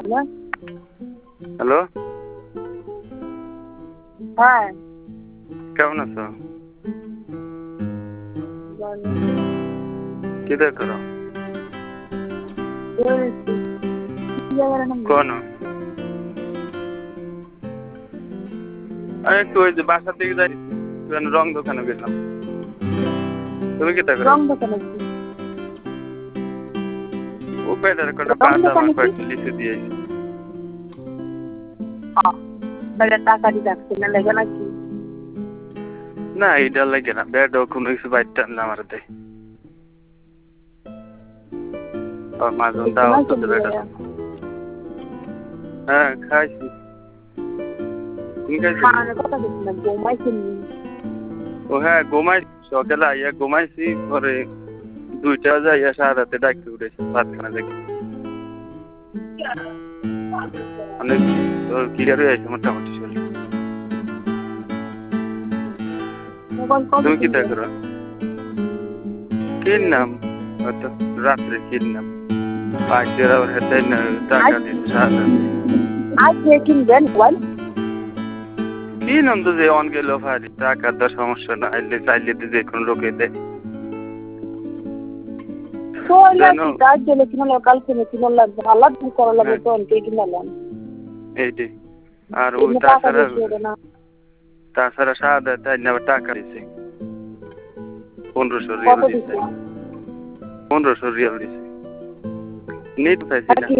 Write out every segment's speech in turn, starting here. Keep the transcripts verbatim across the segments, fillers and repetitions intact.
না। হ্যালো, হ্যাঁ কেমন আছো? বলো। কি দেখ করো? বলছি, কি জায়গার নাম? কোন? আমি একটু ওই যে বাসার দিকে যাই, একটু রং দোকানে গেলাম। তুমি কি দেখো? রং দোকানে কি? ও পেটার কটা রং বাদাম দোকানে আর কি? কয়েকটা লিচু দিয়েছি। বেটা টাকা দিয়ে রাখছে না লেগে নাকি? না এইটা লাগে না, বেড কোনো কিছু বাইরটা আনলে আমার দেয়। মাঝন দাও তো বেটা। হ্যাঁ খাইছি। তুমি খাইছো? খাওয়ানোর কথা বলছি না, ঘুমাইছেন নি? ও হ্যাঁ ঘুমাই, সকালে আইয়া ঘুমাইছি, পরে দুইটা যাইয়া সারা রাতে ডাকতে উঠেছি ভাত খানা দেখি। অনেক ক্লিয়ার হয়ে আছে মোটামুটি শরীর। মোবাইল কবে তুমি কি কিনবে? দেখো? কিনলাম হয়তো রাত্রে কিনলাম। পাঁচের আবার হেঁটে টাকা দিতে সাহায্য। আজকে কিনবেন মোবাইল? কিনলাম তো যে অন গেল ভারি টাকার তো সমস্যা না, আইলে চাইলে তো যে কোনো লোকে দেয়। কাজ গেলে কিনা কাল কিনে কিনা লাগবে, আলাদা দিন করা লাগবে তো অনেকে কিনালাম। এইটি আর ওই তাছাড়া তাছাড়া সাদা তাই না আবার টাকা দিছে পনেরোশো রিয়াল দিছে। পনেরোশো রিয়াল দিছে। নেট পাইছি না।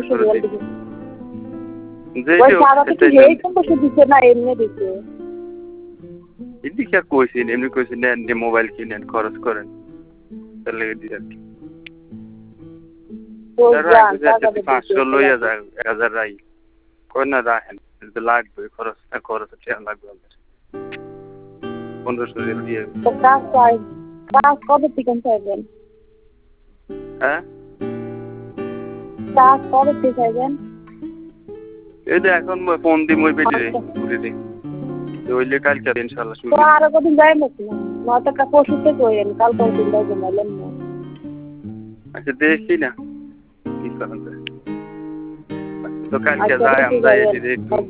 এদিকে আর কইছি এমনি কইছি নেন যে মোবাইল কিনেন খরচ করেন তাহলে দিই আর কি। পাঁচশো লইয়া যায় এক হাজার রাই কই না রাখেন লাগবে খরচ না খরচ লাগবে আমাদের পনেরোশো রিয়াল দিয়ে। কবে থেকে চাইবেন? হ্যাঁ কাজ কবে থেকে চাইবেন? এই যে এখন ফোন দিই মই পেটে ঘুরে দিই ওইলে কালকে ইনশাল্লাহ শুরু। তো আরো কদিন যাই নাকি নয়তো একটা পরশু থেকে হইলেন কাল পরশু দিন ঘুমাইলেন না। আচ্ছা দেখি না কি করা যায়। তো কালকে যাই আমরা একটু